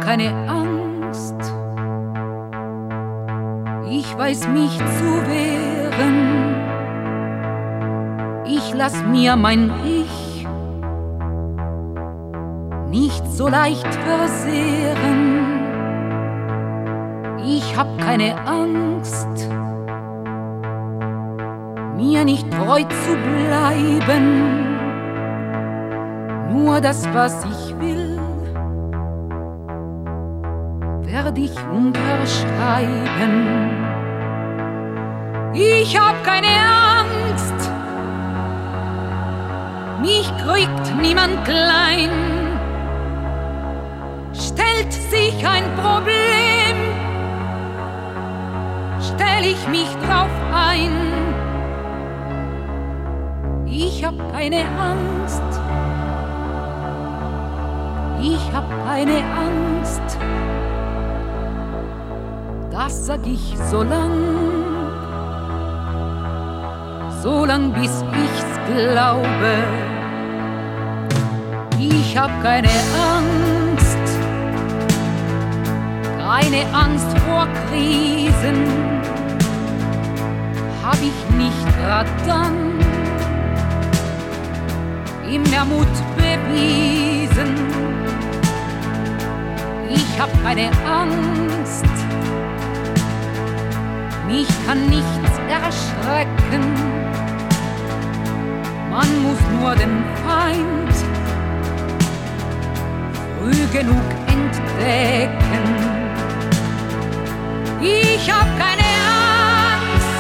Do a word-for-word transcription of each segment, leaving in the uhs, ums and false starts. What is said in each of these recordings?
keine Angst, ich weiß mich zu wehren, ich lass mir mein Ich nicht so leicht versehren. Ich hab keine Angst, mir nicht treu zu bleiben, nur das, was ich will, werd ich unterschreiben. Ich hab keine Angst, mich kriegt niemand klein. Stellt sich ein Problem, stell ich mich drauf ein. Ich hab keine Angst, ich hab keine Angst, das sag ich so lang, so lang bis ich's glaube. Ich hab keine Angst, keine Angst vor Krisen, hab ich nicht grad dann immer Mut bewiesen. Ich hab keine Angst, mich kann nichts erschrecken, man muss nur den Feind früh genug entdecken. Ich hab keine Angst,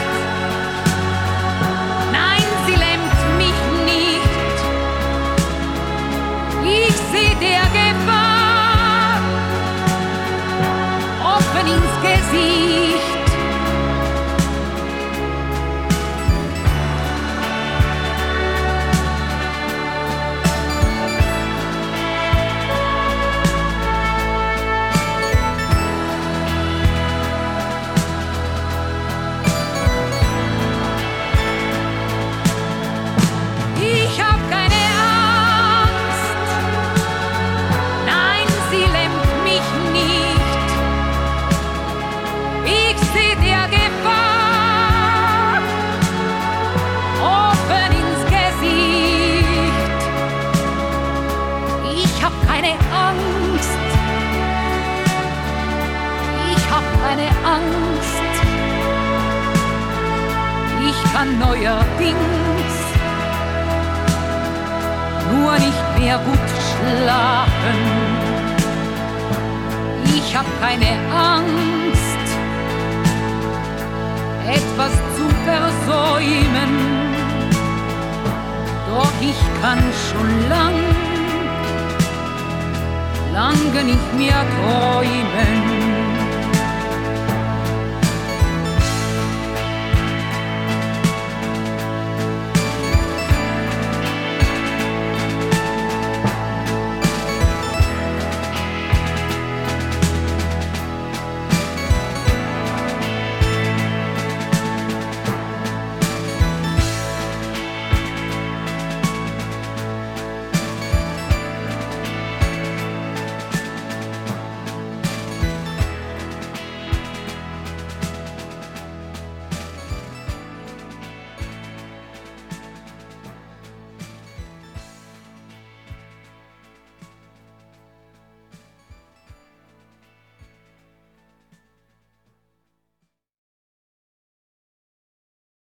nein, sie lähmt mich nicht. Ich seh der Gefahr offen ins Gesicht. Angst, ich kann neuerdings nur nicht mehr gut schlafen. Ich hab keine Angst, etwas zu versäumen, doch ich kann schon lang, lange nicht mehr träumen.